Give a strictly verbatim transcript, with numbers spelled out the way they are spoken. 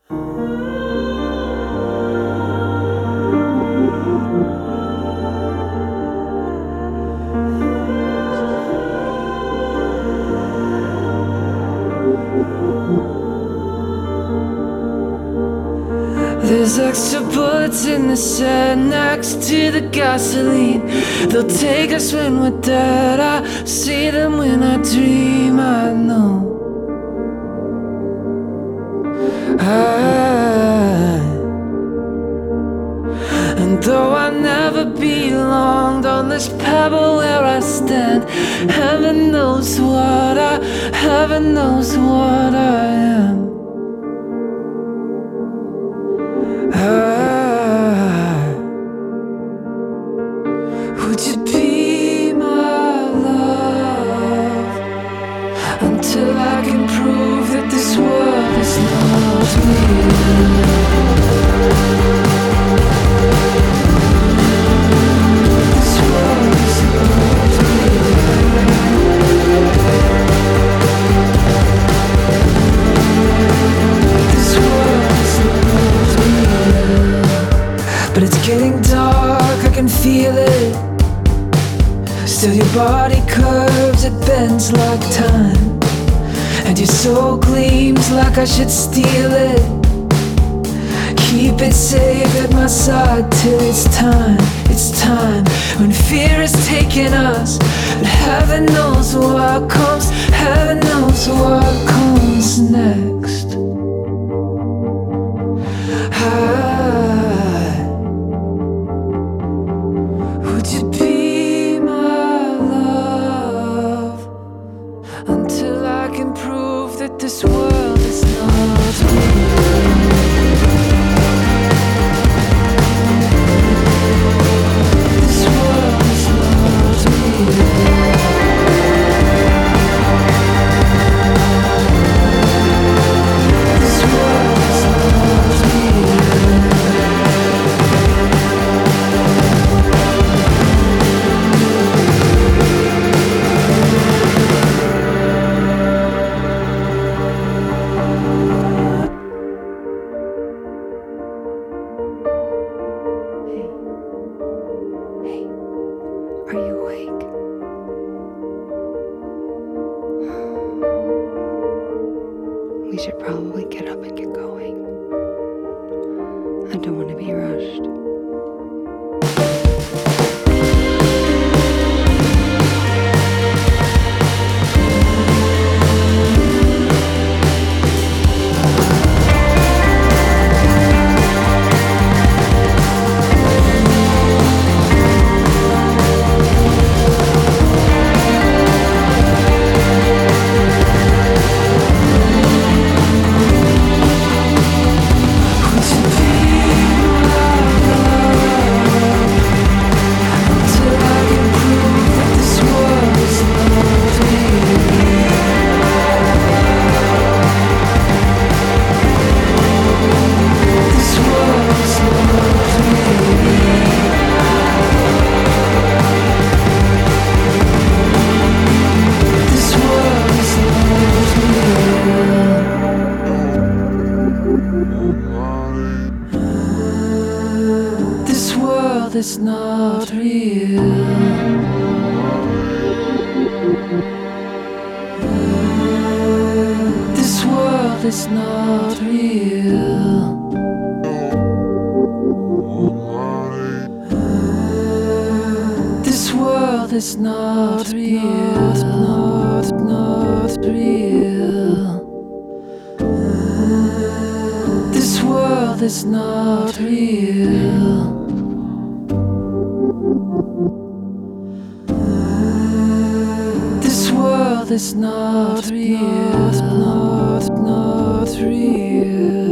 There's extra bullets in the shed next to the gasoline. They'll take us when we're dead. I see them when I dream, I know. I, and though I never belonged on this pebble where I stand, heaven knows what I, heaven knows what I am. I, would you be my love until I can prove that this world is not real? This world is not real. This world is not real. But it's getting dark, I can feel it. Still your body curves, it bends like time, and your soul gleams like I should steal it. Keep it safe at my side till it's time, it's time. When fear is taking us, but heaven knows what comes, heaven knows what comes next. I, would you be my love until I can prove that this world is not real? This world is not real. This world is not real. Hey, are you awake? We should probably get up and get going. I don't want to be rushed. This world is not real. This world is not real. This world is not real. Not, not real. This world is not real. This world is not real. Not, not real.